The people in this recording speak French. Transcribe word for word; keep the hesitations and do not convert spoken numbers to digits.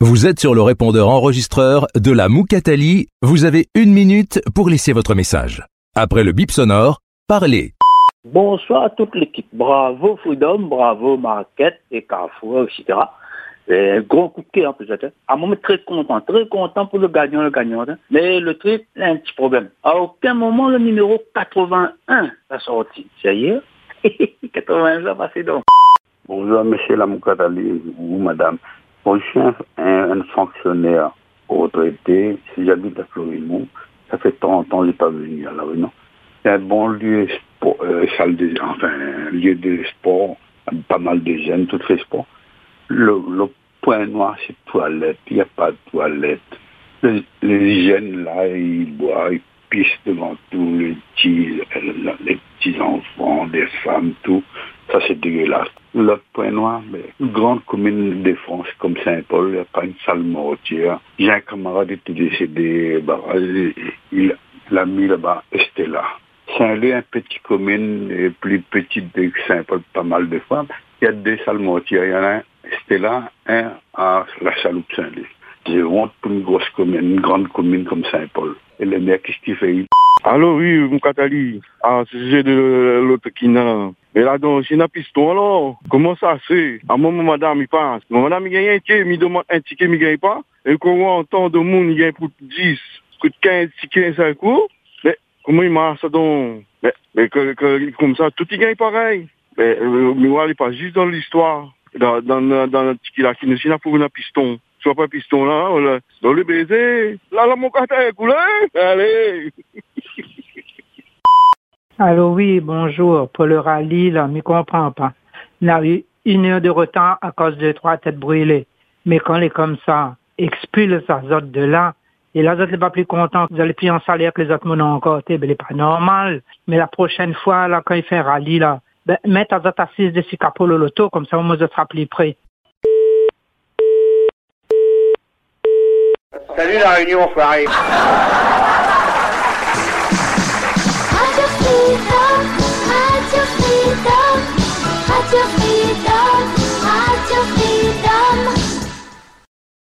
Vous êtes sur le répondeur enregistreur de la Moukatali. Vous avez une minute pour laisser votre message. Après le bip sonore, parlez. Bonsoir à toute l'équipe. Bravo Freedom, bravo Marquette et Carrefour, et cetera. Et un gros coup de cœur en plus. À un moment très content, très content pour le gagnant, le gagnant. Mais le truc, il y a un petit problème. À aucun moment le numéro quatre-vingt-un a sorti. Ça y est, quatre-vingt-un a passé donc. Bonjour monsieur la Moukatali ou madame. Bon, je suis un, un, un fonctionnaire retraité. Si j'habite à Florimont, ça fait trente ans que je n'ai pas venu à la Réunion. C'est un bon lieu, sport, euh, salle de, enfin, un lieu de sport, pas mal de jeunes, tout fait sport. Le, le point noir, c'est toilette. Il n'y a pas de toilette. Les, les jeunes, là, ils boivent, ils pissent devant tous les petits, les petits enfants, des femmes, tout. Ça, c'est dégueulasse. L'autre point noir, mais une grande commune de France comme Saint-Paul, il n'y a pas une salle mortière. J'ai un camarade qui était décédé, bah, il l'a mis là-bas, Estella. Saint-Leu, une petite commune, plus petite que Saint-Paul, pas mal de femmes. Il y a deux salles mortières. Il y en a un, Estella, un à la Chaloupe Saint-Leu. J'ai honte pour une grosse commune, une grande commune comme Saint-Paul. Et le maire, qu'est-ce qu'il fait? Allô, oui, Moukatali. Ah, c'est sujet de l'autre qui n'a. Mais là, donc, c'est un piston, alors. Comment ça, c'est? À un moment, madame, il passe. Madame, il gagne un ticket, il demande un ticket, il ne gagne pas. Et comment on entend de monde, il gagne pour dix, pour quinze tickets, ça court. Mais comment il marche, ça, donc? Mais, mais que, que, comme ça, tout il gagne pareil. Mais, euh, mais voilà, il passe juste dans l'histoire. Dans, dans, dans, dans le ticket là, qui ne s'est pour un piston. Soit pas piston là, là, dans le baiser. Là, là, mon carton est coulé. Allez. Allô, oui, bonjour. Pour le rallye, là, je ne comprends pas. On a eu une heure de retard à cause de trois têtes brûlées. Mais quand il est comme ça, expulse sa zone de là, et là, vous n'êtes pas plus content, vous allez plus en salaire que les autres m'ont encore été, ben, c'est pas normal. Mais la prochaine fois, là, quand il fait un rallye, là, ben, mettez ta zone assise de six capots le loto, comme ça, au moins, ça sera plus près. Salut la Réunion, enfoiré.